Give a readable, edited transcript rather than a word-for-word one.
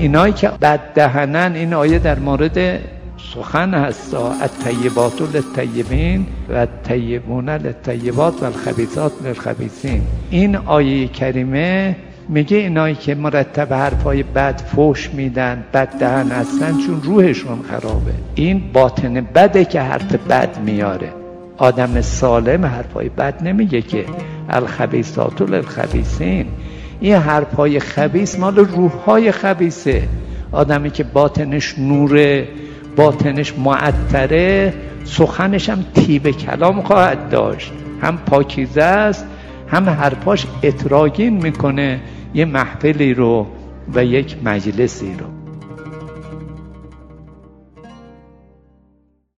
اینایی که بد دهنن، این آیه در مورد سخن هست، الطیبات للطیبین و الطیبون للطیبات و الخبیثات للخبیثین. این آیه کریمه میگه اینایی که مرتب حرفای بد فحش میدن، بد دهن هستن، چون روحشون خرابه. این باطن بده که حرف بد میاره. آدم سالم حرفای بد نمیگه که الخبیثات للخبیثین. این حرفای خبیث مال روحهای خبیثه. آدمی که باطنش نوره، باطنش معطره، سخنش هم طیب کلام خواهد داشت، هم پاکیزه است، هم حرفاش اتراگین میکنه یه محفلی رو و یک مجلسی رو.